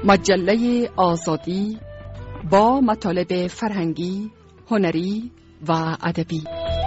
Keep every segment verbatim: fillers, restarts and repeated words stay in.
مجله آزادی با مطالب فرهنگی، هنری و ادبی.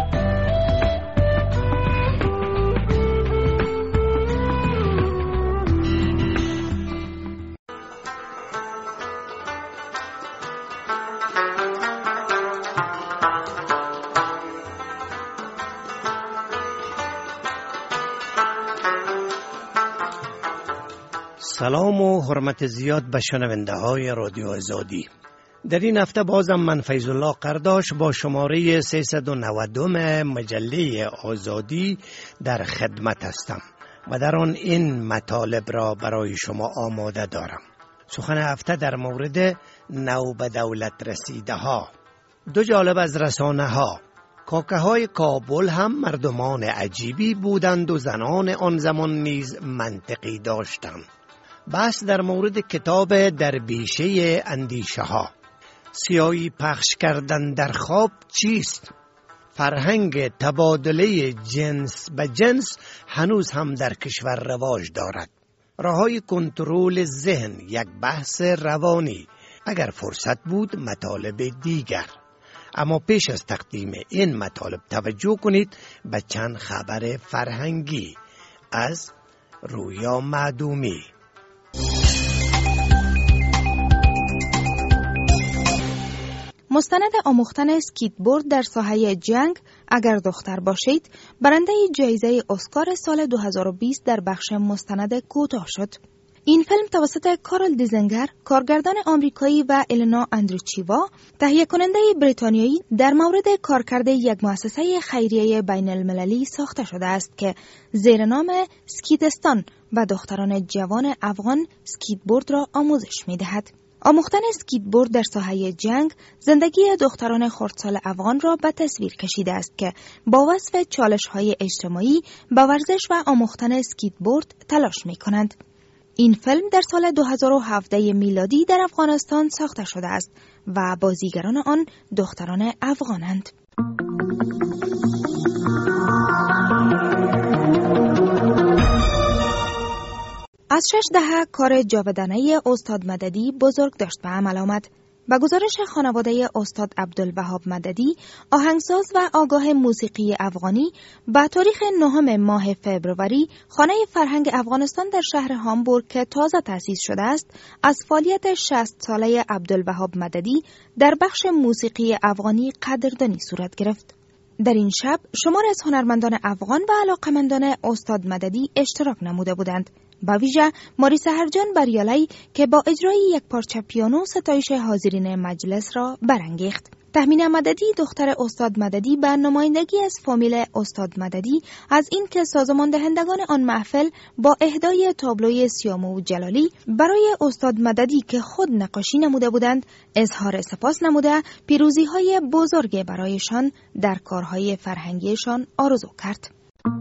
سلام و حرمت زیاد به شنونده های رادیو آزادی. در این هفته بازم من فیض الله قرداش با شماره سیصد و نود مجله آزادی در خدمت هستم و در آن این مطالب را برای شما آماده دارم. سخن هفته در مورد نو به دولت رسیده ها. دو جالب از رسانه ها: کاکه های کابل هم مردمان عجیبی بودند و زنان آن زمان نیز منطقی داشتند. بحث در مورد کتاب در بیشه اندیشه ها. سیاهی پخش کردن در خواب چیست؟ فرهنگ تبادله جنس به جنس هنوز هم در کشور رواج دارد. راههای کنترل ذهن، یک بحث روانی. اگر فرصت بود مطالب دیگر. اما پیش از تقدیم این مطالب توجه کنید به چند خبر فرهنگی از رویا معدومی. مستند آموختن اسکیتبورد در ساحه جنگ اگر دختر باشید برنده جایزه اسکار سال دو هزار و بیست در بخش مستند کوتاه شد. این فیلم توسط کارل دیزنگر، کارگردان آمریکایی و الینا اندریچیوا، تهیه کننده بریتانیایی، در مورد کارکرد یک مؤسسه خیریه بین المللی ساخته شده است که زیر نام سکیتستان و دختران جوان افغان سکیتبورد را آموزش می‌دهد. آموختن اسکیتبورد در ساحه جنگ زندگی دختران خردسال افغان را به تصویر کشیده است که با وصف چالش‌های اجتماعی با ورزش و آموختن اسکیتبورد تلاش می‌کنند. این فیلم در سال دو هزار و هفده میلادی در افغانستان ساخته شده است و بازیگران آن دختران افغانند. از شش دهه کار جاودانه استاد مددی بزرگ داشت به عمل آمد. به گزارش خانواده استاد عبدالوهاب مددی، آهنگساز و آگاه موسیقی افغانی، به تاریخ نهم ماه فوریه خانه فرهنگ افغانستان در شهر هامبورگ که تازه تأسیس شده است، از فعالیت شصت ساله عبدالوهاب مددی در بخش موسیقی افغانی قدردانی صورت گرفت. در این شب شمار از هنرمندان افغان و علاقمندان استاد مددی اشتراک نموده بودند. با ویژه ماری سحرجان بریالی که با اجرای یک پارچه پیانو ستایش حاضرین مجلس را برانگیخت. تهمینه مددی، دختر استاد مددی، به نمایندگی از فامیل استاد مددی از این که سازمان دهندگان آن محفل با اهدای تابلوی سیامو جلالی برای استاد مددی که خود نقاشی نموده بودند اظهار سپاس نموده، پیروزی‌های بزرگ برایشان در کارهای فرهنگیشان آرزو کرد.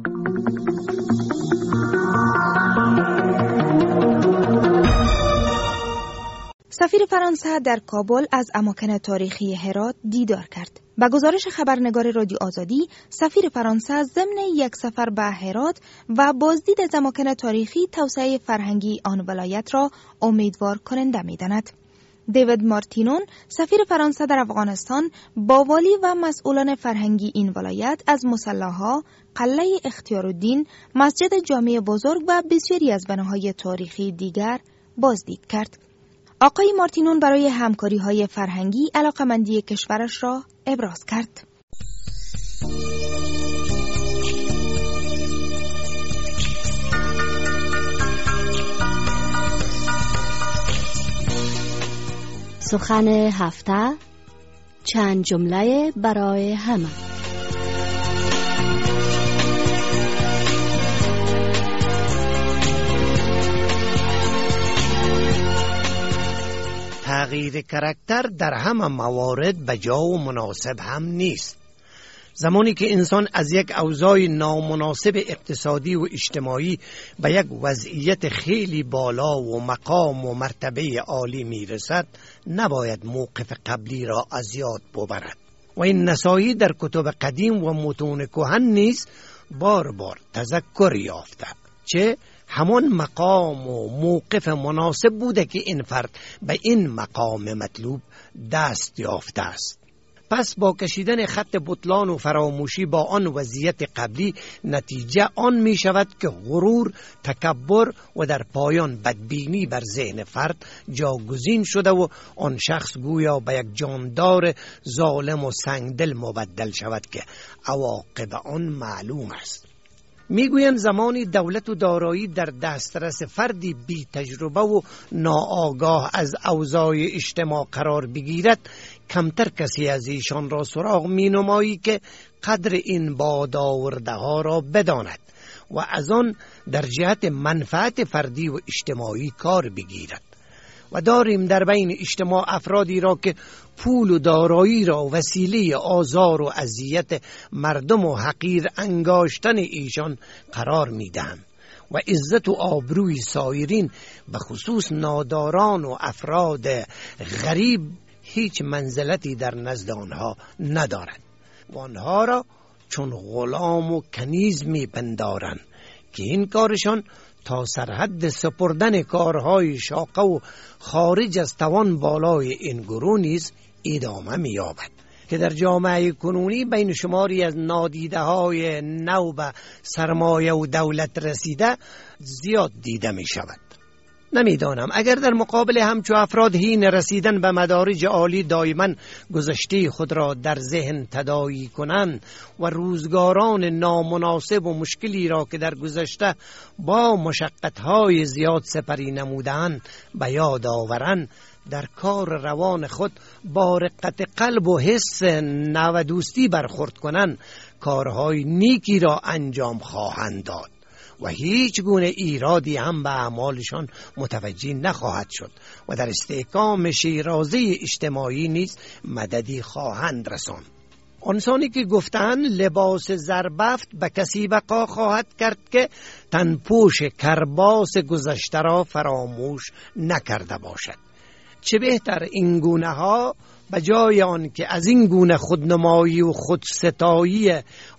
سفیر فرانسه در کابل از اماکن تاریخی هرات دیدار کرد. با گزارش خبرنگار رادیو آزادی، سفیر فرانسه ضمن یک سفر به هرات و بازدید از اماکن تاریخی توسعه فرهنگی آن ولایت را امیدوار کننده می‌داند. دیوید مارتینون، سفیر فرانسه در افغانستان، با والی و مسئولان فرهنگی این ولایت از مصلاها، قلعه اختیارالدین، مسجد جامع بزرگ و بسیاری از بناهای تاریخی دیگر بازدید کرد. آقای مارتینون برای همکاری‌های فرهنگی علاقه‌مندی کشورش را ابراز کرد. سخن هفته، چند جمله برای همه. تغییر کاراکتر در همه موارد به جا و مناسب هم نیست. زمانی که انسان از یک اوضاع نامناسب اقتصادی و اجتماعی به یک وضعیت خیلی بالا و مقام و مرتبه عالی می رسد، نباید موقف قبلی را از یاد ببرد. و این نصایح در کتب قدیم و متون کهن نیز بار بار تذکر یافته، چه همان مقام و موقف مناسب بوده که این فرد به این مقام مطلوب دست یافته است. پس با کشیدن خط بطلان و فراموشی با آن وضعیت قبلی، نتیجه آن می شود که غرور، تکبر و در پایان بدبینی بر ذهن فرد جاگزین شده و آن شخص گویا به یک جاندار ظالم و سنگدل مبدل شود که عواقب آن معلوم است. میگویند زمانی دولت و دارایی در دسترس فردی بی تجربه و ناآگاه از اوضاع اجتماع قرار بگیرد، کمتر کسی از ایشان را سراغ می نمایی که قدر این بادآورده ها را بداند و از آن در جهت منفعت فردی و اجتماعی کار بگیرد. و داریم در بین اجتماع افرادی را که پول و دارایی را وسیله آزار و اذیت مردم و حقیر انگاشتن ایشان قرار میدهند و عزت و آبروی سایرین به خصوص ناداران و افراد غریب هیچ منزلتی در نزد آنها ندارد و آنها را چون غلام و کنیز میپندارند که این کارشان تا سرحد سپردن کارهای شاقه و خارج از توان بالای این گروه نیز ادامه می‌یابد که در جامعه کنونی بین شماری از نادیده های نو به سرمایه و دولت رسیده زیاد دیده می شود. نمیدانم اگر در مقابل همچو افراد هین رسیدن به مدارج عالی دائما گذشته خود را در ذهن تداعی کنند و روزگاران نامناسب و مشکلی را که در گذشته با مشقت‌های زیاد سپری نمودند به یاد آورند، در کار روان خود با رقت قلب و حس نودوستی برخورد کنند، کارهای نیکی را انجام خواهند داد و هیچ گونه ایرادی هم به اعمالشان متوجه نخواهد شد و در استحکام شیرازه اجتماعی نیز مددی خواهند رساند. آنسانی که گفتند لباس زربفت به کسی بقا خواهد کرد که تنپوش کرباس گذشته را فراموش نکرده باشد. چه بهتر این گونه ها به جای آن که از این گونه خودنمایی و خودستایی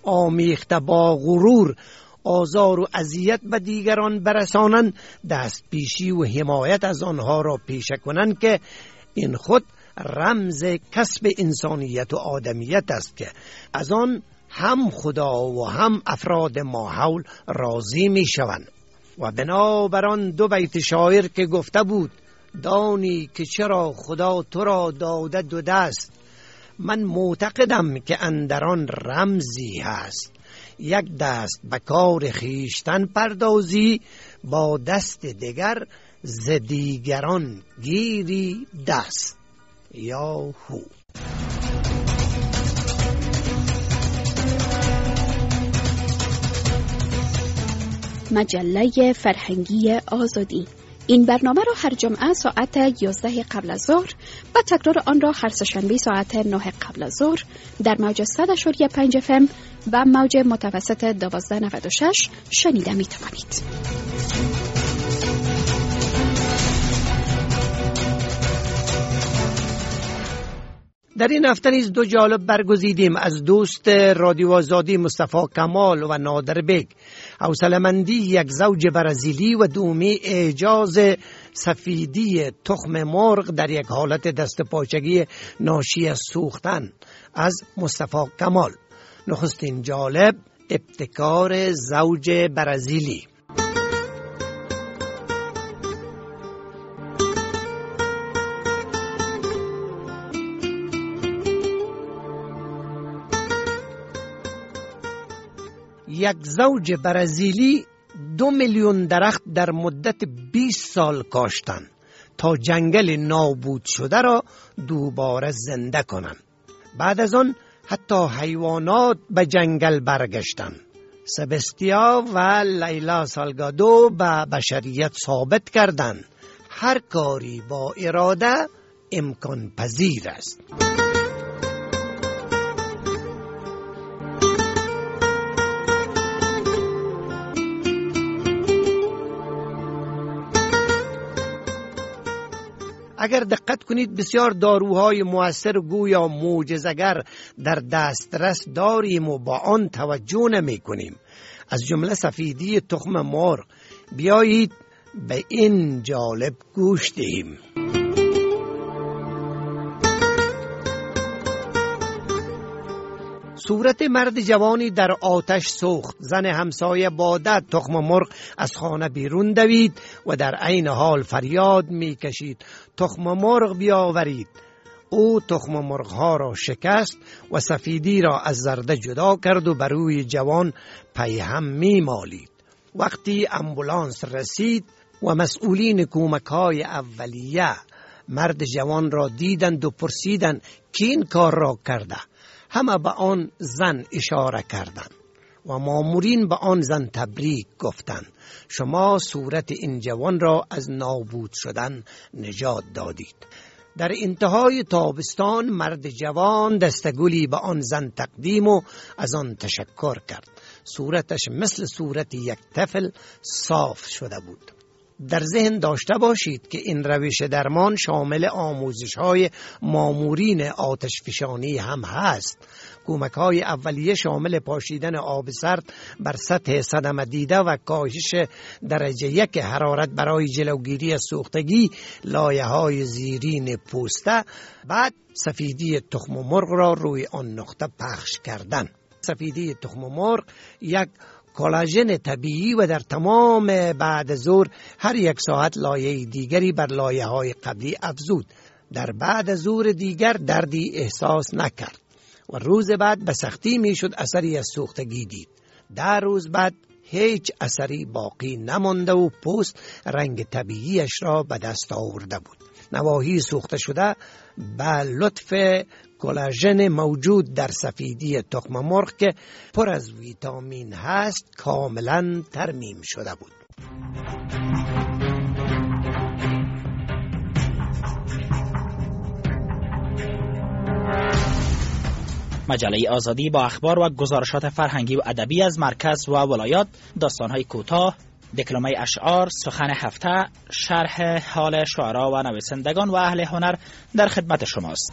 آمیخته با غرور آزار و اذیت به دیگران برسانند، دست پیشی و حمایت از آنها را پیشه کنند که این خود رمز کسب انسانیت و آدمیت است که از آن هم خدا و هم افراد ماحول راضی می شوند. و بنابراین دو بیت شاعر که گفته بود دانی که چرا خدا تو را داده دو دست، من معتقدم که اندران رمزی هست، یک دست به کار خیشتن پردازی، با دست دیگر ز دیگران گیری دست. یا هو. مجله فرهنگی آزادی. این برنامه را هر جمعه ساعت یازده قبل از ظهر و تکرار آن را هر سه‌شنبه ساعت نه قبل از ظهر در موج صد و پنج اف ام و موج متوسط دوازده نود و شش شنیده می توانید. در این هفته نیز دو جالب برگزیدیم از دوست رادیو آزادی مصطفی کمال و نادر بیگ. حوصله‌مندی یک زوج برزیلی و دومی اعجاز سفیدی تخم مرغ در یک حالت دست پاچگی ناشی از سوختن از مصطفی کمال. نخستین جالب ابتکار زوج برزیلی. یک زوج برزیلی دو میلیون درخت در مدت بیست سال کاشتند تا جنگل نابود شده را دوباره زنده کنند. بعد از آن حتی حیوانات به جنگل برگشتند. سبستیا و لیلا سالگادو به بشریت ثابت کردند هر کاری با اراده امکان پذیر است. اگر دقت کنید بسیار داروهای مؤثر گویا معجزه‌گر در دسترس داریم و با آن توجه نمی کنیم. از جمله سفیدی تخم مرغ بیایید به این جالب گوش دهیم. صورت مرد جوانی در آتش سوخت. زن همسایه بادت تخم مرغ از خانه بیرون دوید و در عین حال فریاد می کشید تخم مرغ بیاورید. او تخم مرغ ها را شکست و سفیدی را از زرده جدا کرد و بر روی جوان پیهم می مالید. وقتی امبولانس رسید و مسئولین کمک های اولیه مرد جوان را دیدند و پرسیدند کی این کار را کرده، همه به آن زن اشاره کردند و مامورین به آن زن تبریک گفتند شما صورت این جوان را از نابود شدن نجات دادید. در انتهای تابستان مرد جوان دستگلی به آن زن تقدیم و از آن تشکر کرد. صورتش مثل صورت یک طفل صاف شده بود. در ذهن داشته باشید که این روش درمان شامل آموزش‌های مامورین آتشفشانی هم هست. کمک‌های اولیه شامل پاشیدن آب سرد بر سطح صدمه دیده و کاهش درجه یک حرارت برای جلوگیری از سوختگی لایه‌های زیرین پوسته. بعد سفیدی تخم مرغ را روی آن نقطه پخش کردن. سفیدی تخم مرغ یک کلاژن طبیعی و در تمام بعد ظهر هر یک ساعت لایه دیگری بر لایه های قبلی افزود. در بعد ظهر دیگر دردی احساس نکرد و روز بعد به سختی می شد اثری از سوختگی دید. در روز بعد هیچ اثری باقی نمانده و پوست رنگ طبیعیش را به دست آورده بود. نواحی سوخته شده به لطف کلاژن موجود در سفیدی تخم مرغ که پر از ویتامین هست کاملا ترمیم شده بود. مجله آزادی با اخبار و گزارشات فرهنگی و ادبی از مرکز و ولایات، داستان‌های کوتاه، دکلمه اشعار، سخن هفته، شرح حال شعرا و نویسندگان و اهل هنر در خدمت شماست.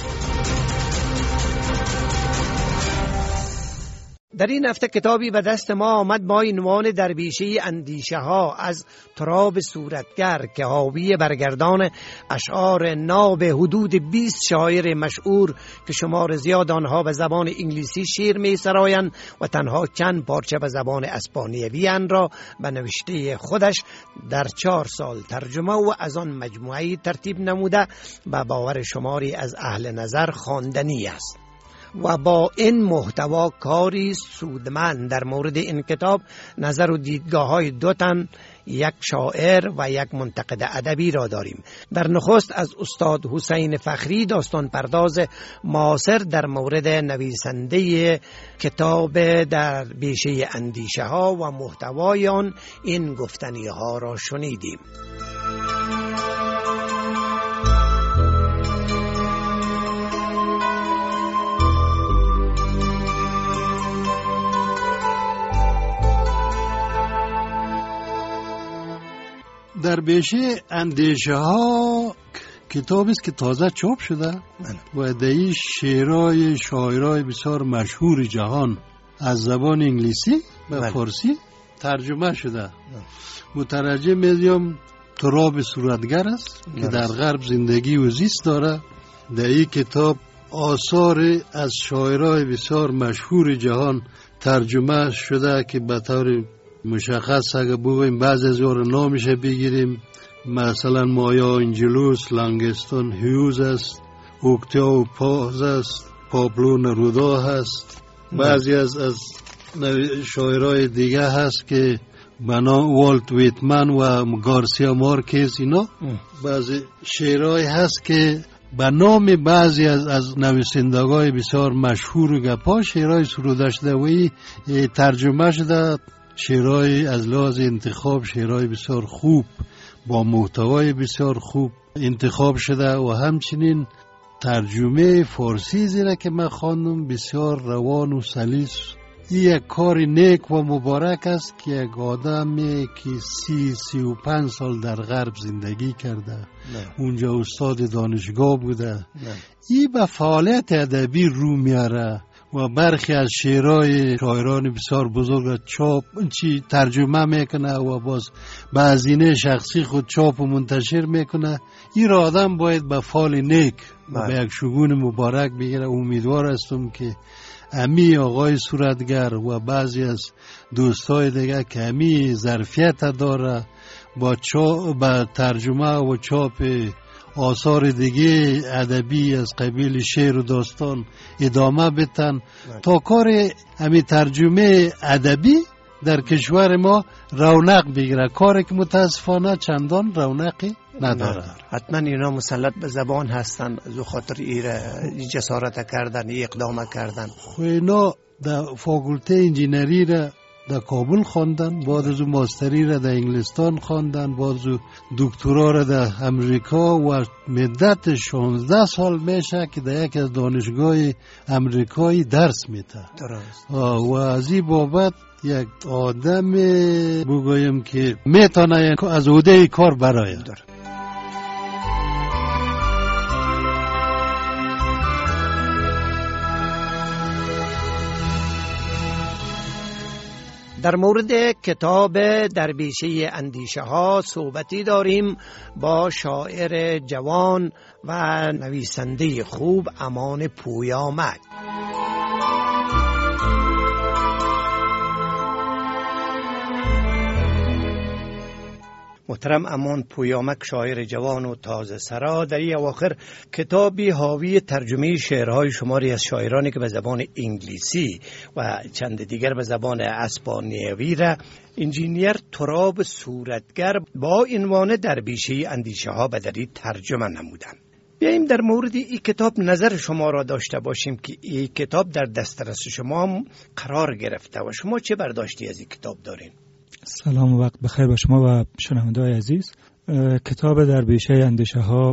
در این هفته کتابی به دست ما آمد با عنوان درویشه اندیشه ها از تراب صورتگر که حاوی برگردان اشعار ناب حدود بیست شاعر مشهور که شمار زیاد آنها به زبان انگلیسی شعر می سرایند و تنها چند پارچه به زبان اسپانیوی آن را به نوشته خودش در چهار سال ترجمه و از آن مجموعه ترتیب نموده به باور شماری از اهل نظر خواندنی است. و با این محتوا کاری سودمند در مورد این کتاب نظر و دیدگاه های دو تن، یک شاعر و یک منتقد ادبی را داریم. در نخست از استاد حسین فخری داستان پرداز معاصر در مورد نویسنده کتاب در بیشه اندیشه ها و محتوای آن این گفتنی ها را شنیدیم. در بیشه اندیشه ها کتابی است که تازه چاپ شده و در این شعرهای شاعرای بسیار مشهور جهان از زبان انگلیسی به فارسی ترجمه شده. مترجم میدیم تراب صورتگر است که در غرب زندگی و زیست داره. در این کتاب آثار از شاعرای بسیار مشهور جهان ترجمه شده که به طور مشخص اگه بگویم بعض از اون نامش بگیریم، مثلا مایا انجلوس، لانگستون هیوز است، اوکتاو پاز است، پابلو نرودا هست. بعضی از از شاعرای دیگه هست که بنا والت ویتمن و گارسیا مارکز. اینا بعضی شعرهای هست که به نام بعضی از از نویسندگان بسیار مشهور و گپا شعرهای سروده شده و ترجمه شده. شعرهای از لحاظ انتخاب شعرهای بسیار خوب با محتوای بسیار خوب انتخاب شده و همچنین ترجمه فارسی زیرا که من خواندم بسیار روان و سلیس. این یک کار نیک و مبارک است که یک آدمی که سی سی و پنج سال در غرب زندگی کرده نه. اونجا استاد دانشگاه بوده نه. این به فعالیت ادبی رو میاره و برخی از شعرهای شاعران بسیار بزرگ چاپ چی ترجمه میکنه و باز به هزینه شخصی خود چاپ و منتشر میکنه. این را آدم باید به فال نیک و به یک شگون مبارک بگیره. امیدوار هستم که امی آقای صورتگر و بعضی از دوستای دیگه که امی ظرفیت داره با, چا... با ترجمه و چاپ آثار دیگه ادبی از قبیل شعر و داستان ادامه بدن تا کار امی ترجمه ادبی در کشور ما رونق بگیره، کاری که متاسفانه چندان رونقی نداره. حتما اینا مسلط به زبان هستن، از خاطر ایره جسارت کردن، اقدام کردن. خو اینا در فاکولته انجینری را در کابل خواندن، بعد از ماستری را در انگلستان خواندن، بعد از دکترا را در امریکا و مدت شانزده سال میشه که در یک از دانشگاه امریکایی درس میده. درست. و از این بابت یک آدم بگویم که میتونه از عهده کار برآید. در مورد کتاب درویشه اندیشه ها صحبتی داریم با شاعر جوان و نویسنده خوب امان پویامک. محترم امان پویامک، شاعر جوان و تازه سرا، در این اواخر کتابی حاوی ترجمه شعرهای شماری از شاعرانی که به زبان انگلیسی و چند دیگر به زبان اسپانیوی را انجینیر تراب صورتگر با عنوان درویشه اندیشه ها به دری ترجمه نمودند. بیاییم در مورد این کتاب نظر شما را داشته باشیم که این کتاب در دسترس شما قرار گرفته و شما چه برداشتی از این کتاب دارین؟ سلام و وقت بخیر با شما و شنونده‌های عزیز. کتاب درویشه اندیشه ها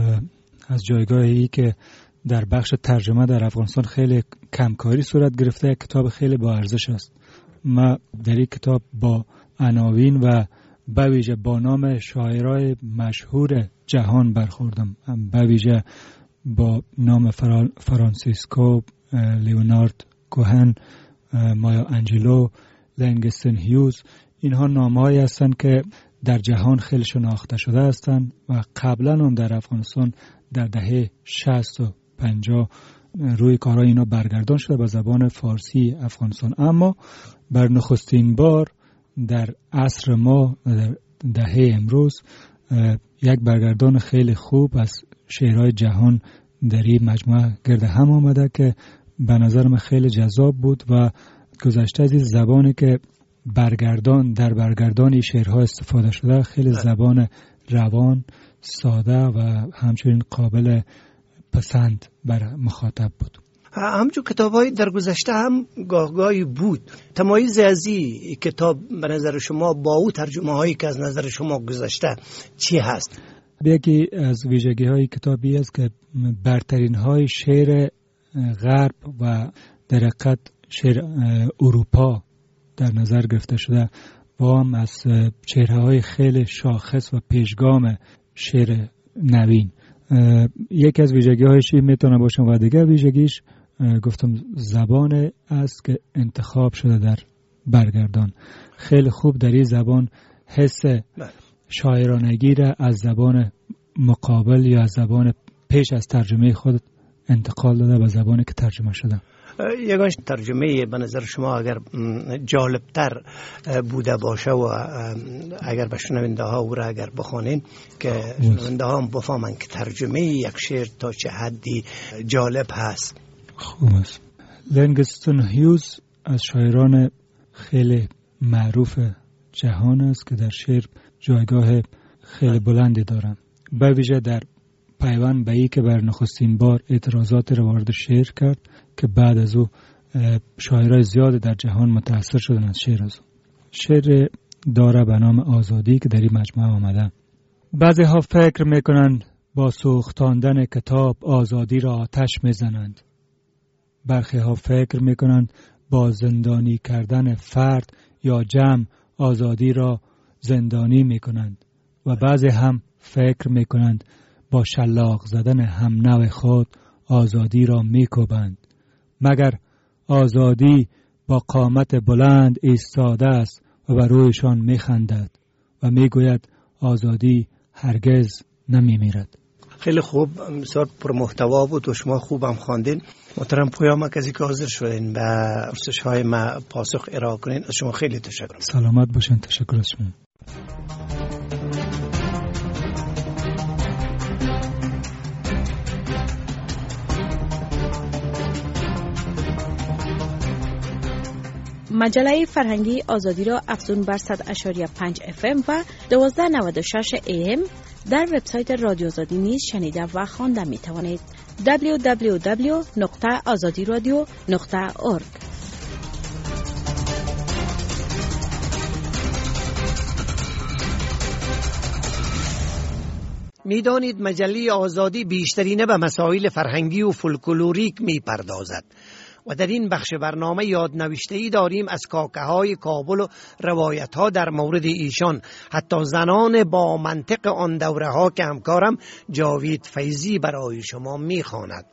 از جایگاهی که در بخش ترجمه در افغانستان خیلی کمکاری صورت گرفته، کتاب خیلی با ارزش است. ما در این کتاب با عناوین و به ویژه با نام شاعرای مشهور جهان برخوردم، به ویژه با نام فرانسیسکو، لیونارد کوهن، مایا انجلو، لنگستن هیوز. اینها نامه‌هایی هستند که در جهان خیلی شناخته شده هستند و قبلا هم در افغانستان در دهه شصت و پنجاه روی کارهای اینا برگردان شده به زبان فارسی افغانستان، اما بر نخستین بار در عصر ما در دهه امروز یک برگردان خیلی خوب از شعرهای جهان در این مجموعه گرد هم آمده که به نظر من خیلی جذاب بود و گذشته از این زبانی که برگردان در برگردان شعرها استفاده شده خیلی زبان روان، ساده و همچنین قابل پسند بر مخاطب بود. همچون کتاب‌های در گذشته هم گاهگاهی بود. تمایز از این کتاب به نظر شما با او ترجمه‌هایی که از نظر شما گذشته چی هست؟ یکی از ویژگی‌های کتابی است که برترین های شعر غرب و در حقیقت شعر اروپا در نظر گرفته شده و هم از چهره‌های خیلی شاخص و پیشگام شعر نوین. یکی از ویژگی‌هایش میتونه باشه و دیگه ویژگیش گفتم زبان است که انتخاب شده در برگردان. خیلی خوب در این زبان حس شاعرانگی را از زبان مقابل یا از زبان پیش از ترجمه خود انتقال داده به زبانی که ترجمه شده. یگان ترجمه به نظر شما اگر جالبتر بوده باشه و اگر به شنونده ها او را اگر بخوانین که شنونده ها هم بفهمن که ترجمه یک شعر تا چه حدی جالب هست. خوب است. لنگستون هیوز از شاعران خیلی معروف جهان است که در شعر جایگاه خیلی بلندی دارند، به ویژه در پیوند به ای که بر نخستین بار اعتراضات را وارد شعر کرد که بعد از او شاعرای زیاد در جهان متاثر شدن از شعر از او. شعر داره به نام آزادی که در این مجموعه آمده. بعضی ها فکر میکنند با سوختاندن کتاب آزادی را آتش میزنند. برخی ها فکر میکنند با زندانی کردن فرد یا جمع آزادی را زندانی میکنند و بعضی هم فکر میکنند با شلاق زدن هم نوع خود آزادی را میکوبند. مگر آزادی با قامت بلند ایستاده است و بر رویشان میخندد و میگوید آزادی هرگز نمیمیرد. خیلی خوب، بسیار پرمحتوا بود و شما خوبم خواندین. محترم پویا مرکزی که حاضر شدین و پرسش های ما پاسخ ارائه کنین، از شما خیلی تشکر. سلامت باشین. تشکر از شما. مجله فرهنگی آزادی را افزون بر صد و پنج اف ام و دوازده نود و شش ای ام در وبسایت رادیو آزادی نیز شنیده و خوانده می توانید. دبلیو دبلیو دبلیو نقطه آزادی رادیو نقطه اورگ. میدانید مجله آزادی بیشترینه به مسائل فرهنگی و فولکلوریک می پردازد و در این بخش برنامه یادنوشته‌ای داریم از کاکه های کابل و روایت ها در مورد ایشان، حتی زنان با منطق آن دوره ها که همکارم جاوید فیضی برای شما می خواند.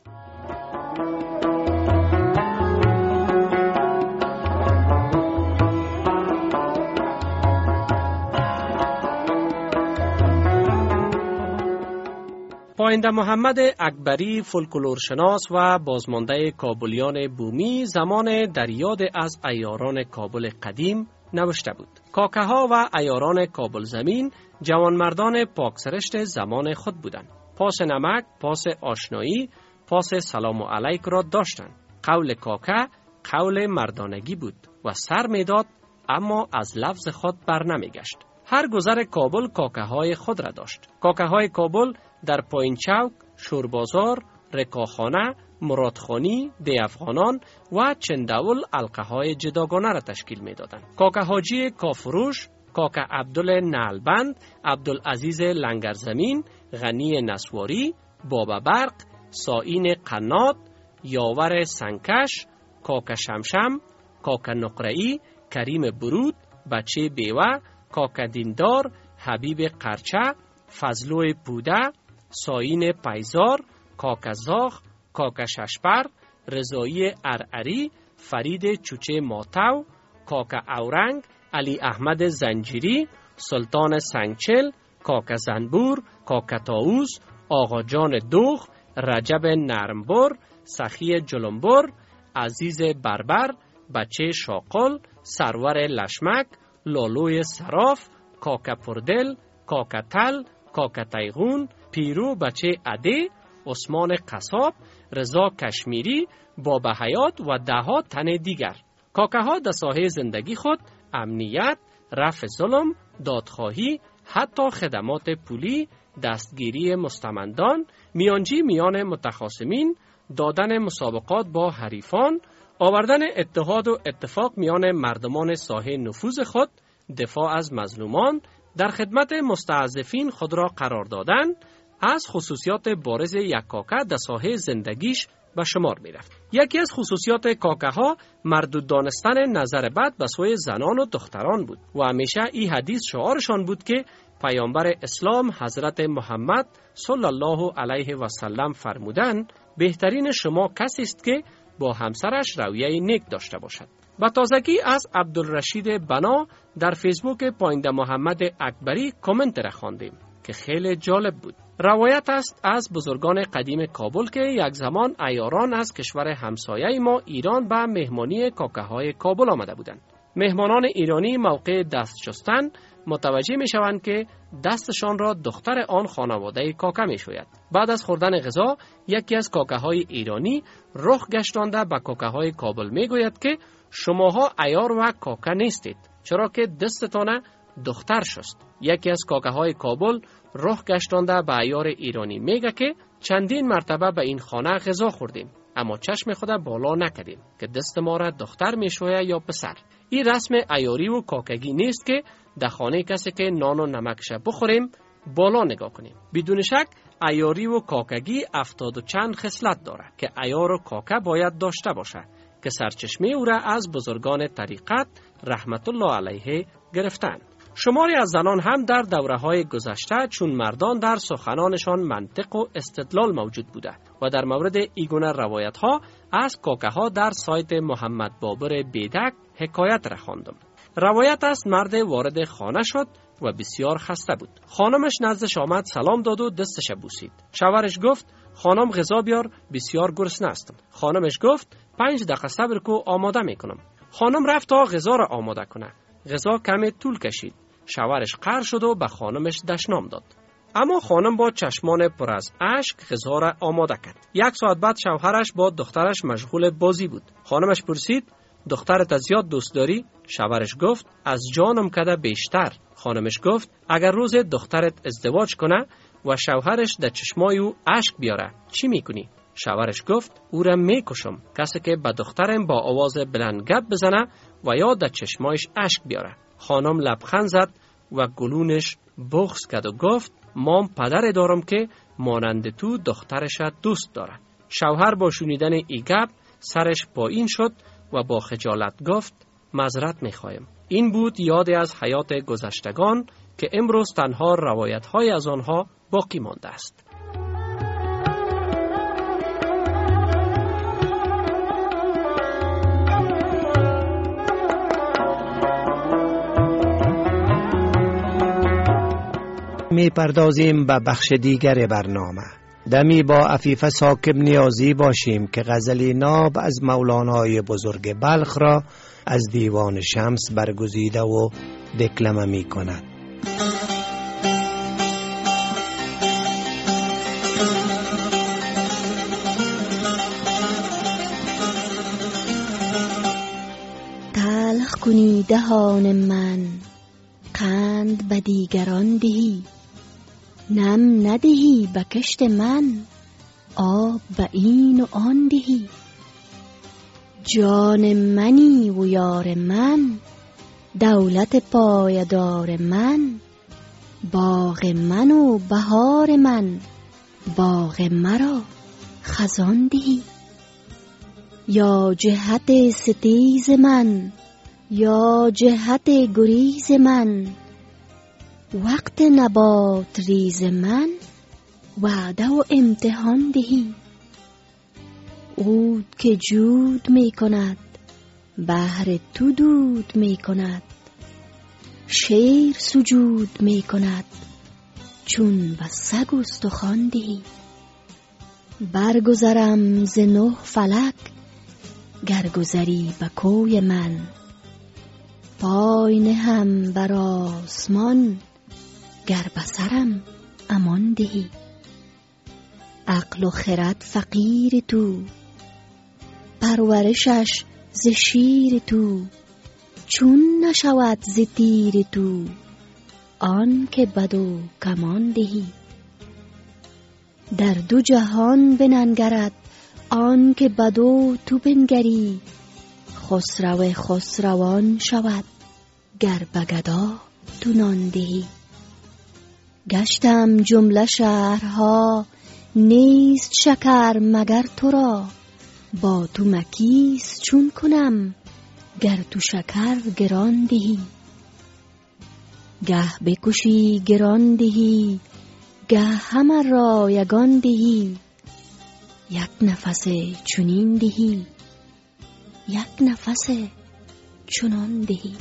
پاینده محمد اکبری، فولکلورشناس و بازمانده کابلیان بومی، زمان در یاد از عیاران کابل قدیم نوشته بود. کاکه ها و عیاران کابل زمین جوانمردان پاکسرشت زمان خود بودند. پاس نمک، پاس آشنایی، پاس سلام و علیک را داشتند. قول کاکه قول مردانگی بود و سر میداد، اما از لفظ خود بر نمیگشت. هر گذر کابل کاکه های خود را داشت. کاکه های کابل در پایین چوک، شوربازار، رکاخانه، مرادخانی، دی افغانان و چندول علقه های جداگانه را تشکیل می دادند. کاکه حاجی کافروش، کاکه عبدال نعلبند، عبدالعزیز لنگرزمین، غنی نسواری، بابا برق، سائین قنات، یاور سنکش، کاکه شمشم، کاکه نقرئی، کریم برود، بچه بیوه، کاکه دیندار، حبیب قرچه، فضلو پوده، ساین پیزار، کاکه زاخ، کاکه ششپر، رضایی ارعری، فرید چوچه ماتو، کاکه اورنگ، علی احمد زنجیری، سلطان سنگچل، کاکه زنبور، کاکه تاووس، آقا جان دوغ، رجب نرمبر، سخی جلنبر، عزیز بربر، بچه شاقل، سرور لشمک، لالوی صراف، کاکه پردل، کاکه تل، کاکه تیغون، پیرو بچه عده، عثمان قصاب، رضا کشمیری، بابا حیات و ده ها تن دیگر. کاکه ها در ساحه زندگی خود امنیت، رفع ظلم، دادخواهی، حتی خدمات پولی، دستگیری مستمندان، میانجی میان متخاصمین، دادن مسابقات با حریفان، آوردن اتحاد و اتفاق میان مردمان ساحه نفوذ خود، دفاع از مظلومان، در خدمت مستضعفین خود را قرار دادن، از خصوصیات بارز یک کاکه در ساحه زندگیش به شمار می رفت. یکی از خصوصیات کاکه ها مردود دانستن نظر بد به سوی زنان و دختران بود و همیشه این حدیث شعارشان بود که پیامبر اسلام حضرت محمد صلی الله علیه و سلم فرمودن بهترین شما کسی است که با همسرش رویه نیک داشته باشد. با تازگی از عبدالرشید بنا در فیسبوک پاینده محمد اکبری کامنت را خواندیم که خیلی جالب بود. روایت است از بزرگان قدیم کابل که یک زمان عیاران از کشور همسایه ما ایران به مهمانی کاکه های کابل آمده بودند. مهمانان ایرانی موقع دست شستن متوجه می شوند که دستشان را دختر آن خانواده کاکه می شوید. بعد از خوردن غذا یکی از کاکه های ایرانی رخ گشتانده به کاکه های کابل می گوید که شماها عیار و کاکه نیستید، چرا که دستتان دختر شست. یکی از کاکه های کابل رخ گشتانده به عیار ایرانی میگه که چندین مرتبه به این خانه غذا خوردیم اما چشم خود بالا نکردیم که دست ما را دختر میشوید یا پسر. این رسم عیاری و کاکگی نیست که در خانه کسی که نان و نمکش بخوریم بالا نگاه کنیم. بدون شک عیاری و کاکگی افتاد و چند خصلت داره که عیار و کاکه باید داشته باشه که سرچشمه او را از بزرگان طریقت رحمت الله علیه گرفتند. شماری از زنان هم در دوره‌های گذشته چون مردان در سخنانشان منطق و استدلال موجود بوده و در مورد ایگونه روایت‌ها از کاکه‌ها در سایت محمد بابر بیدک حکایت را خواندم. روایت است مرد وارد خانه شد و بسیار خسته بود. خانمش نزدش آمد، سلام داد و دستش بوسید. شوهرش گفت خانم غذا بیار، بسیار گرسنه هستم. خانمش گفت پنج دقیقه صبر کو، آماده میکنم. خانم رفت تا غذا را آماده کنه. غذا کمی طول کشید. شوهرش قهر شد و به خانمش دشنام داد. اما خانم با چشمان پر از اشک غذا را آماده کرد. یک ساعت بعد شوهرش با دخترش مشغول بازی بود. خانمش پرسید دخترت زیاد دوست داری؟ شوهرش گفت از جانم کده بیشتر. خانمش گفت اگر روز دخترت ازدواج کنه و شوهرش در چشمای او اشک بیاره چی میکنی؟ شوهرش گفت او را میکشم. کسی که به دخترم با آواز بلند گپ بزنه و یا در چشمایش اشک بیاره. خانم لبخند زد و گلونش بغض کرد و گفت مام پدر دارم که مانند تو دخترش دوست داره. شوهر با شنیدن ای گپ سرش پایین شد و با خجالت گفت معذرت میخوایم. این بود یادی از حیات گذشتگان که امروز تنها روایت‌های از آنها باقی مانده است. می پردازیم به بخش دیگر برنامه. دمی با عفیفه ساکب نیازی باشیم که غزلی ناب از مولانای بزرگ بلخ را از دیوان شمس برگزیده و دکلمه می کند. تلخ کنی دهان من، قند به دیگران دهی، نم ندهی به کشت من، آب به این و آن دهی. جان منی و یار من، دولت پایدار من، باغ من و بهار من، باغ مرا خزان دهی. یا جهت ستیز من، یا جهت گریز من، وقت نبات ریز من، وعده و امتحان دهی. عود که جود می کند، بهر تو دود می کند، شیر سجود می کند، چون به سگ استخوان دهی. برگذرم ز نه فلک، گر گذری به کوی من، پای نهم بر آسمان، گر بسرم امان دهی. عقل و خرد فقیر تو، پرورشش ز شیر تو، چون نشود ز تیر تو، آن که بد و کمان دهی. در دو جهان بننگرد، آن که بد و تو بنگری، خسرو خسروان شود، گر به گدا تو نان دهی. گشتم جمله شهرها، نیست شکر مگر تو را، با تو مکیس چون کنم، گر تو شکر گران دهی. گه بکشی گران دهی، گه همه را یگان دهی، یک نفس چنین دهی، یک نفس چنان دهی.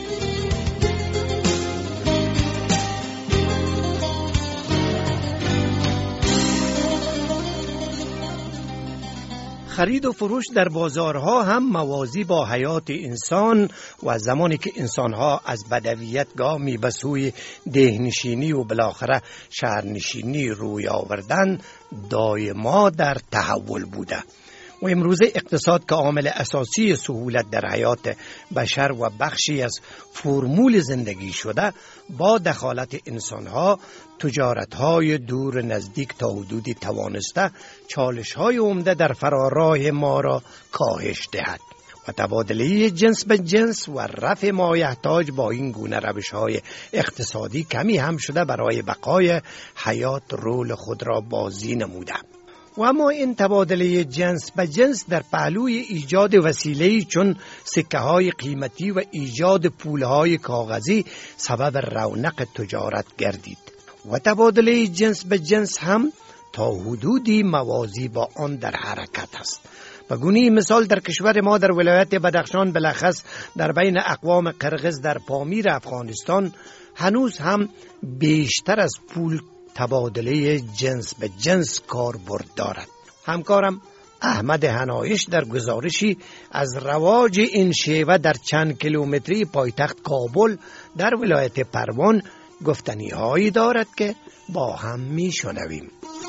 خرید و فروش در بازارها هم موازی با حیات انسان و زمانی که انسانها از بدویت گامی به سوی دهنشینی و بالاخره شهرنشینی روی آوردن دایما در تحول بوده و امروزه اقتصاد که عامل اساسی سهولت در حیات بشر و بخشی از فرمول زندگی شده، با دخالت انسانها تجارت‌های دور نزدیک تا حدودی توانسته چالش‌های عمده در فراراه ما را کاهش دهد و تبادله جنس به جنس و رفع مایحتاج با این گونه روش‌های اقتصادی کمی هم شده برای بقای حیات رول خود را بازی نموده. و اما این تبادله جنس به جنس در پهلوی ایجاد وسیله‌ای چون سکه های قیمتی و ایجاد پولهای کاغذی سبب رونق تجارت گردید و تبادله جنس به جنس هم تا حدودی موازی با آن در حرکت است. به گونه مثال در کشور ما در ولایت بدخشان بلخص در بین اقوام قرغز در پامیر افغانستان هنوز هم بیشتر از پول تبادله جنس به جنس کاربرد دارد. همکارم احمد حنایش در گزارشی از رواج این شیوه در چند کیلومتری پایتخت کابل در ولایت پروان گفتنی هایی دارد که با هم می شنویم.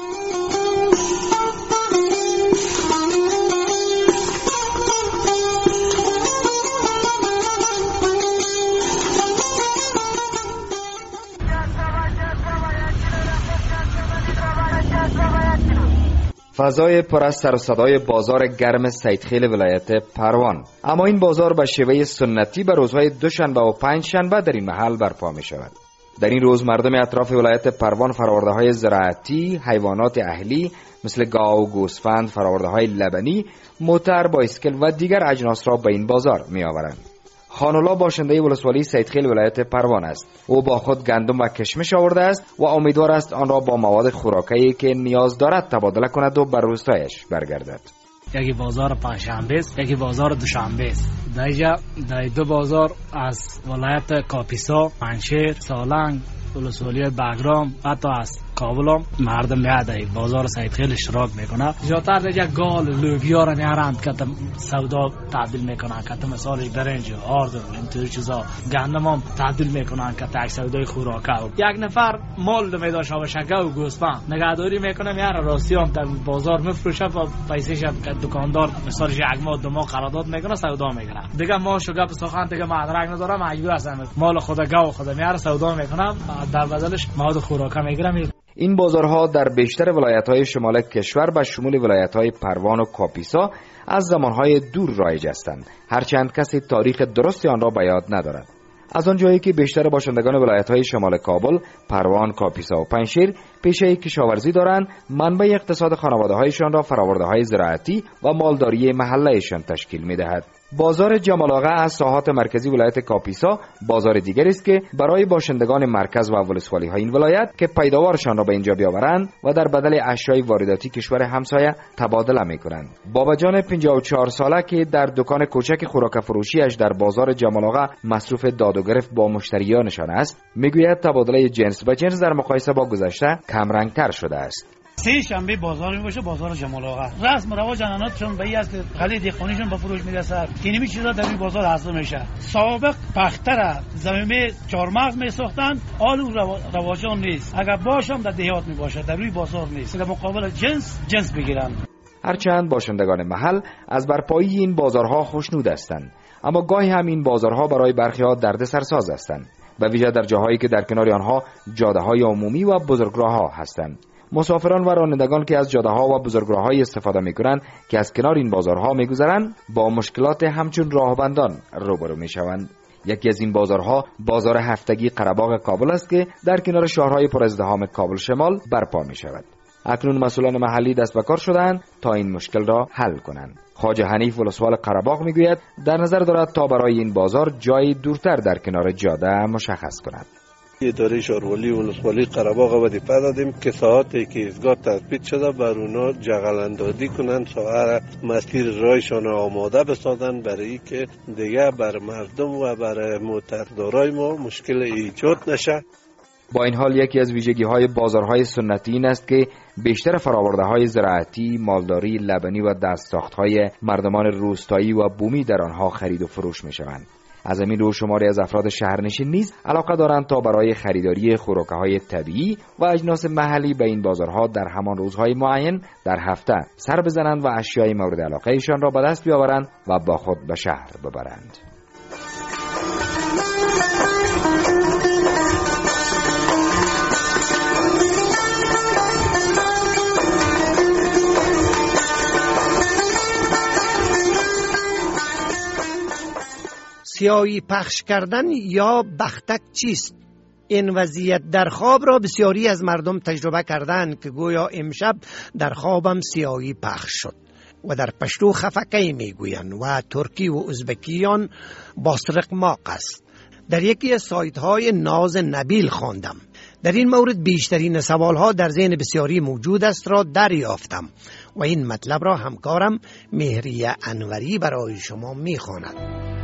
فضای پر از سر و صدای بازار گرم سیدخیل ولایت پروان. اما این بازار به شیوه سنتی به روزهای دوشنبه و پنج شنبه در این محل برپا می شود. در این روز مردم اطراف ولایت پروان فراورده های زراعتی، حیوانات اهلی مثل گاو، گوسفند، فراورده های لبنی، موتر، بایسکل و دیگر اجناس را به این بازار می آورند. خانولا باشنده ولسوالی سیدخیل ولایت پروان است. او با خود گندم و کشمش آورده است و امیدوار است آن را با مواد خوراکی که نیاز دارد تبادله کند و بر روستایش برگردد. یکی بازار پنجشنبه است، یکی بازار دوشنبه است. در در دو بازار از ولایت کاپیسا، پنجشیر، سالنگ، ولسوالی بگرام حتی از کابل هم مردم میاد در بازار سیدخیل اشتراک میکنه. زیادتر دیگه گال لوبیا را میارند که سودا تبدیل میکنن، که مثال برنج، آرد، اینطور چیزا. گندم هم تبدیل میکنن که تاک سودای خوراکه. یک نفر مال میداد شابشگه و گوسفند نگهداری میکنه، میاره راستی هم در بازار میفروشه و پیسه‌ش که دکاندار مثال یک ماه دو ماه قرارداد میکنه سودا میکنه. دیگه ما شگا به سخن دیگه مدرک نداره، مجبور هستم مال خود گاو خود میاره سودا میکنه، در بدلش مواد خوراکه میگیره. این بازارها در بیشتر ولایت‌های شمال کشور به شمول ولایت‌های پروان و کاپیسا از زمانهای دور رایج هستند، هرچند کسی تاریخ درستی آن را به یاد ندارد. از آن جایی که بیشتر باشندگان ولایت‌های شمال کابل، پروان، کاپیسا و پنجشیر پیشه کشاورزی دارند، منبع اقتصاد خانواده‌هایشان را فراورده‌های زراعتی و مالداری محله‌شان تشکیل می‌دهد. بازار جمال آقا از ساحات مرکزی ولایت کاپیسا بازار دیگر است که برای باشندگان مرکز و ولسوالی های این ولایت که پیداوارشان را به اینجا بیاورند و در بدل اشیای وارداتی کشور همسایه تبادله می‌کنند. بابا جان پنجاه و چهار ساله که در دکان کوچک خوراک فروشیش در بازار جمال آقا مصروف داد و گرفت با مشتریانشان است، میگوید تبادله جنس به جنس در مقایسه با گذشته کمرنگ‌تر شده است. سه شنبه بازار می باشه، بازار جمال آقا. رسم و رواج آناناتشون به این است که خلی دهقانیشون به فروش میرسه. اینمی چیزا در این بازار حاصل میشه. سابق پختر زمینه چهارمغز میساختن، آل اون رواجان نیست. اگر باشم در دیهات می باشه، در روی بازار نیست. در مقابل جنس جنس بگیرن. هرچند باشندگان محل از برپایی این بازارها خوشنود هستند، اما گاهی هم این بازارها برای برخی‌ها دردسرساز هستند، به ویژه در جاهایی که در کنار آنها جاده‌های عمومی و بزرگراه‌ها هستند. مسافران و رانندگان که از جاده‌ها و بزرگراه‌های استفاده می‌کنند که از کنار این بازارها می‌گذرند با مشکلات همچون راهبندان روبرو می‌شوند. یکی از این بازارها بازار هفتگی قره‌باغ کابل است که در کنار شهرهای پر ازدحام کابل شمال برپا می‌شود. اکنون مسئولان محلی دست به کار شدند تا این مشکل را حل کنند. خواجه حنیف ولسوال قره‌باغ می‌گوید در نظر دارد تا برای این بازار جایی دورتر در کنار جاده مشخص کند. اداره شهرولی ولسوالی قره‌باغ وظیفه دادیم که ساعاتی که ایستگاه تثبیت شده بر اونا جغل اندازی کنند، ساعت مسیر رایشان آماده بسازند برای که دیگه بر مردم و بر موتردارای ما مشکل ایجاد نشه. با این حال یکی از ویژگی‌های بازارهای سنتی این است که بیشتر فراورده‌های زراعتی، مالداری، لبنی و دستساخت‌های مردمان روستایی و بومی در آنها خرید و فروش می‌شوند. از همین رو شماری از افراد شهرنشین نیز علاقه دارند تا برای خریداری خوراک‌های طبیعی و اجناس محلی به این بازارها در همان روزهای معین در هفته سر بزنند و اشیای مورد علاقه ایشان را به دست بیاورند و با خود به شهر ببرند. سیاهی پخش کردن یا بختک چیست؟ این وضعیت در خواب را بسیاری از مردم تجربه کردند که گویا امشب در خوابم سیاهی پخش شد و در پشتو خفقی میگویند و ترکی و ازبکیان باسرق ماق است. در یکی از سایت های ناز نبیل خواندم. در این مورد بیشترین سوال ها در ذهن بسیاری موجود است را دریافتم و این مطلب را همکارم مهریه انوری برای شما میخواند.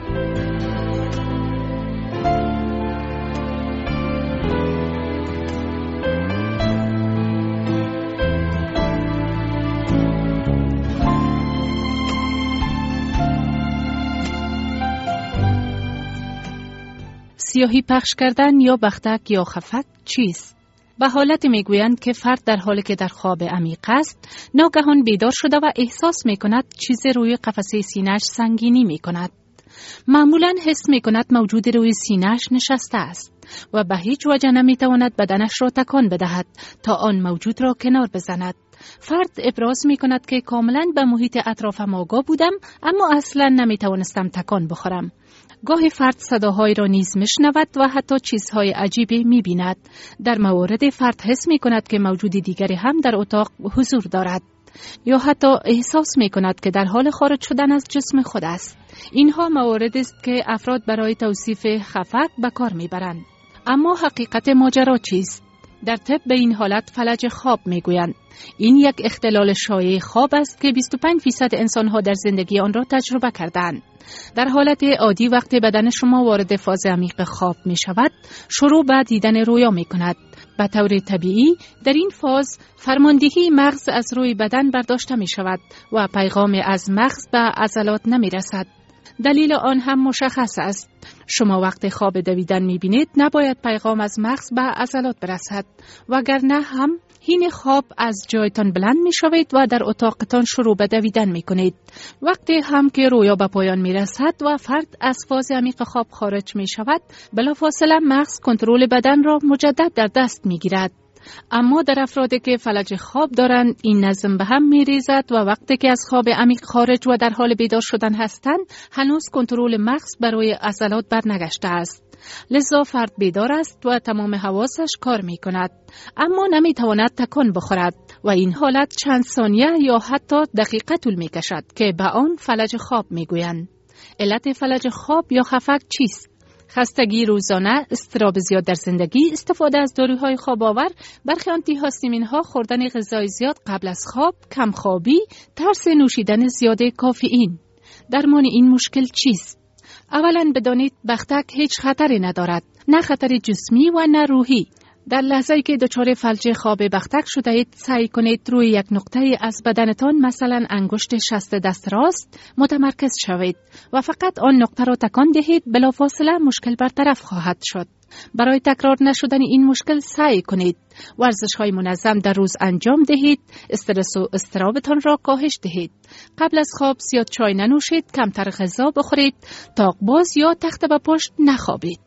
سیاهی پخش کردن یا بختک یا خفک چیست؟ به حالت میگویند که فرد در حالی که در خواب عمیق است ناگهان بیدار شده و احساس میکند چیز روی قفسه سینه‌اش سنگینی میکند. معمولاً حس میکند موجود روی سینه‌اش نشسته است و به هیچ وجه نمیتواند بدنش را تکان بدهد تا آن موجود را کنار بزند. فرد ابراز میکند که کاملاً به محیط اطرافم آگاه بودم اما اصلاً نمیتوانستم تکان بخورم. گاهی فرد صداهایی را نیز میشنود و حتی چیزهای عجیبی میبیند. در موارد فرد حس میکند که موجود دیگری هم در اتاق حضور دارد یا حتی احساس میکند که در حال خارج شدن از جسم خود است. اینها مواردی است که افراد برای توصیف خفک به کار میبرند. اما حقیقت ماجرا چیست؟ در طب به این حالت فلج خواب میگویند. این یک اختلال شایع خواب است که بیست و پنج درصد انسان‌ها در زندگی آن را تجربه کردند. در حالت عادی وقتی بدن شما وارد فاز عمیق خواب می شود، شروع به دیدن رویا می کند. به طور طبیعی در این فاز فرماندهی مغز از روی بدن برداشته می شود و پیغام از مغز به عضلات نمی رسد. دلیل آن هم مشخص است. شما وقتی خواب دویدن می بینید نباید پیغام از مغز به عضلات برسد، وگرنه هم هین خواب از جایتان بلند می شوید و در اتاقتان شروع به دویدن می کنید. وقتی هم که رویا به پایان می رسد و فرد از فاز عمیق خواب خارج می شود، بلافاصله مغز کنترل بدن را مجدد در دست می گیرد. اما در افرادی که فلج خواب دارند این نظم به هم می ریزد و وقتی که از خواب عمیق خارج و در حال بیدار شدن هستند هنوز کنترل مغز برای عضلات برنگشته است. لذا فرد بیدار است و تمام حواسش کار می کند اما نمی تواند تکان بخورد و این حالت چند ثانیه یا حتی دقیقه طول می کشد که به آن فلج خواب می گویند. علت فلج خواب یا خفک چیست؟ خستگی روزانه، اضطراب زیاد در زندگی، استفاده از داروهای خواب آور، برخی آنتی هاستامین ها، خوردن غذای زیاد قبل از خواب، کم خوابی، ترس نوشیدن زیاد کافئین. درمان این مشکل چیست؟ اولا بدانید بختک هیچ خطری ندارد، نه خطر جسمی و نه روحی. در لحظه‌ای که دچار فلج خواب بختک شده اید سعی کنید روی یک نقطه از بدنتان مثلا انگشت شست دست راست متمرکز شوید و فقط آن نقطه را تکان دهید، بلافاصله مشکل برطرف خواهد شد. برای تکرار نشدن این مشکل سعی کنید ورزش‌های منظم در روز انجام دهید، استرس و اضطرابتان را کاهش دهید. قبل از خواب زیاد چای ننوشید، کمتر غذا بخورید، تاق باز یا تخت به پشت نخوابید.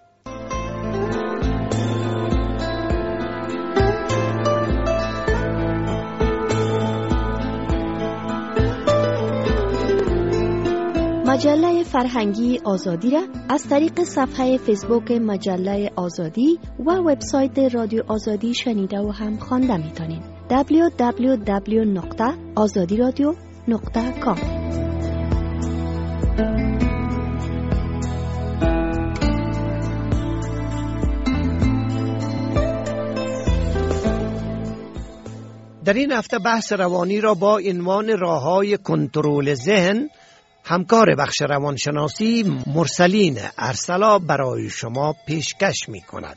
مجله فرهنگی آزادی را از طریق صفحه فیسبوک مجله آزادی و وبسایت رادیو آزادی شنیده و هم خوانده میتونید. دبلیو دبلیو دبلیو نقطه آزادی رادیو نقطه کام. در این هفته بحث روانی را با عنوان راه‌های کنترل ذهن همکار بخش روانشناسی مرسلین ارسلا برای شما پیشکش می کند.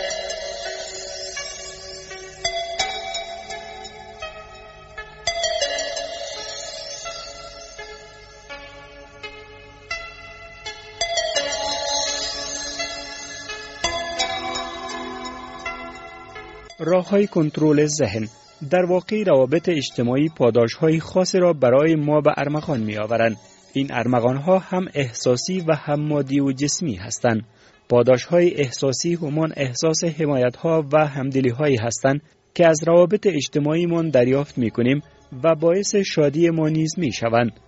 راه‌های کنترل ذهن در واقع روابط اجتماعی پاداش‌های خاصی را برای ما به ارمغان می‌آورند. این ارمغان‌ها هم احساسی و هم مادی و جسمی هستند. پاداش‌های احساسی همان احساس حمایت‌ها و همدلی‌هایی هستند که از روابط اجتماعیمان دریافت می‌کنیم و باعث شادی ما نیز می‌شوند.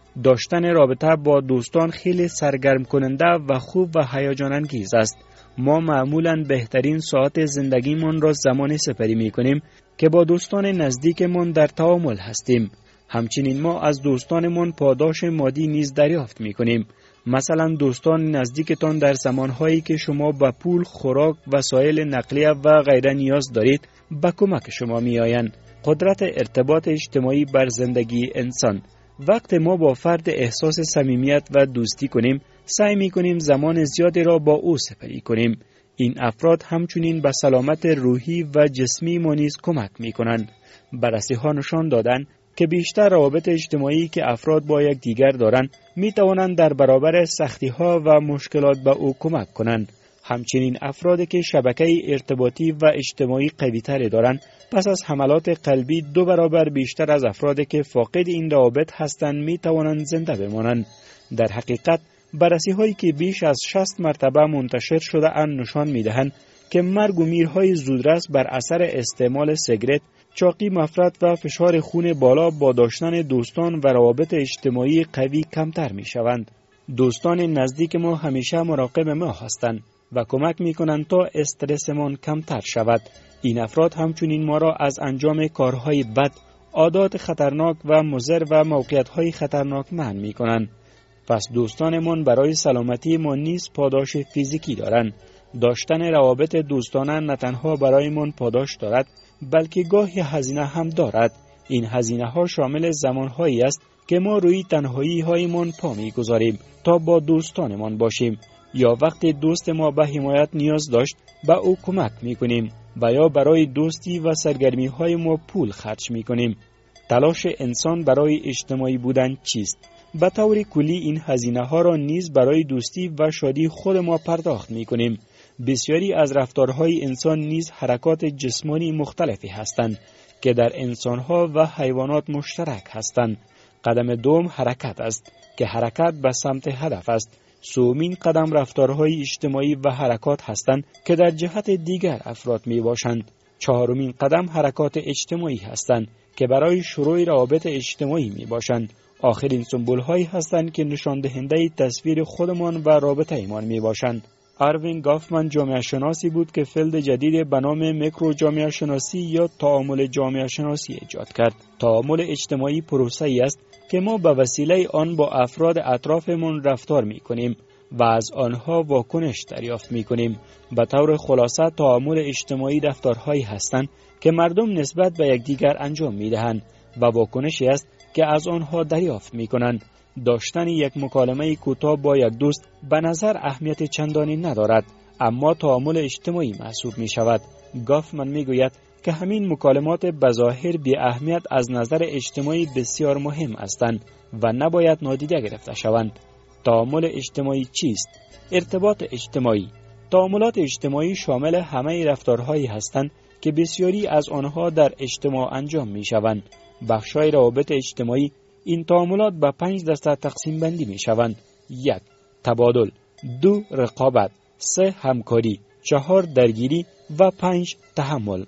داشتن رابطه با دوستان خیلی سرگرم کننده و خوب و هیجان انگیز است. ما معمولاً بهترین ساعت زندگیمان را زمانی سپری می کنیم که با دوستان نزدیکمان در تعامل هستیم. همچنین ما از دوستانمان پاداش مادی نیز دریافت می کنیم. مثلا دوستان نزدیکتان در زمانهایی که شما به پول، خوراک، وسایل نقلیه و غیره نیاز دارید به کمک شما می آیند. قدرت ارتباط اجتماعی بر زندگی انسان. وقت ما با فرد احساس صمیمیت و دوستی کنیم، سعی می کنیم زمان زیادی را با او سپری کنیم. این افراد همچنین به سلامت روحی و جسمی ما نیز کمک می کنند. بررسی ها نشان دادند که بیشتر روابط اجتماعی که افراد با یک دیگر دارند می توانند در برابر سختی ها و مشکلات به او کمک کنند. همچنین افرادی که شبکه ارتباطی و اجتماعی قوی تری دارند پس از حملات قلبی دو برابر بیشتر از افرادی که فاقد این روابط هستند می توانند زنده بمانند. در حقیقت بررسی هایی که بیش از شصت مرتبه منتشر شده اند نشان می دهند که مرگ و میرهای زودرس بر اثر استعمال سیگرت، چاقی مفرط و فشار خون بالا با داشتن دوستان و روابط اجتماعی قوی کمتر می شوند. دوستان نزدیک ما همیشه مراقب ما هستند و کمک می کنند تا استرسمان کمتر شود. این افراد همچنین ما را از انجام کارهای بد، عادات خطرناک و مضر و موقعیت‌های خطرناک منع می کنند. پس دوستانمان برای سلامتی ما نیز پاداش فیزیکی دارند. داشتن روابط دوستانه نه تنها برایمان پاداش دارد بلکه گاهی هزینه هم دارد. این هزینه ها شامل زمانهایی است که ما روی تنهایی هایمان پا می گذاریم تا با دوستانمان باشیم، یا وقتی دوست ما به حمایت نیاز داشت به او کمک می کنیم و یا برای دوستی و سرگرمی های ما پول خرج می کنیم. تلاش انسان برای اجتماعی بودن چیست؟ به طور کلی این هزینه ها را نیز برای دوستی و شادی خود ما پرداخت می کنیم. بسیاری از رفتارهای انسان نیز حرکات جسمانی مختلفی هستند که در انسانها و حیوانات مشترک هستند. قدم دوم حرکت است که حرکت به سمت هدف است. سومین قدم رفتارهای اجتماعی و حرکات هستند که در جهت دیگر افراد می باشند. چهارمین قدم حرکات اجتماعی هستند که برای شروع روابط اجتماعی می باشند. آخرین سمبول هایی هستند که نشان دهنده تصویر خودمان و رابطه ایمان می باشند. اروین گافمن جامعه شناسی بود که فیلد جدید به نام میکرو جامعه شناسی یا تعامل جامعه شناسی ایجاد کرد. تعامل اجتماعی پروسه‌ای است که ما به وسیله آن با افراد اطرافمان رفتار می کنیم و از آنها واکنش دریافت می کنیم. به طور خلاصه تعامل اجتماعی رفتارهایی هستند که مردم نسبت به یکدیگر انجام می دهند و واکنشی است که از آنها دریافت می کنند. داشتن یک مکالمه کوتاه با یک دوست به نظر اهمیت چندانی ندارد، اما تعامل اجتماعی محسوب می شود. گافمن می گوید که همین مکالمات بظاهر بی اهمیت از نظر اجتماعی بسیار مهم هستند و نباید نادیده گرفته شوند. تعامل اجتماعی چیست؟ ارتباط اجتماعی. تعاملات اجتماعی شامل همه رفتارهایی هستند که بسیاری از آنها در اجتماع انجام می شوند. بخشای روابط اجتماعی این تعاملات به پنج دسته تقسیم بندی می شوند. یک، تبادل. دو، رقابت. سه، همکاری. چهار، درگیری. و پنج، تحمل.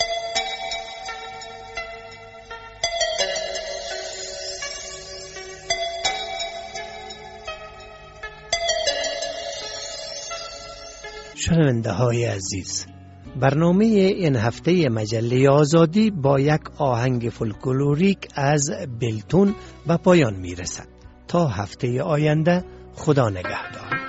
شنونده های عزیز، برنامه این هفته مجله آزادی با یک آهنگ فولکلوریک از بلتون به پایان می رسد. تا هفته آینده، خدا نگهدار.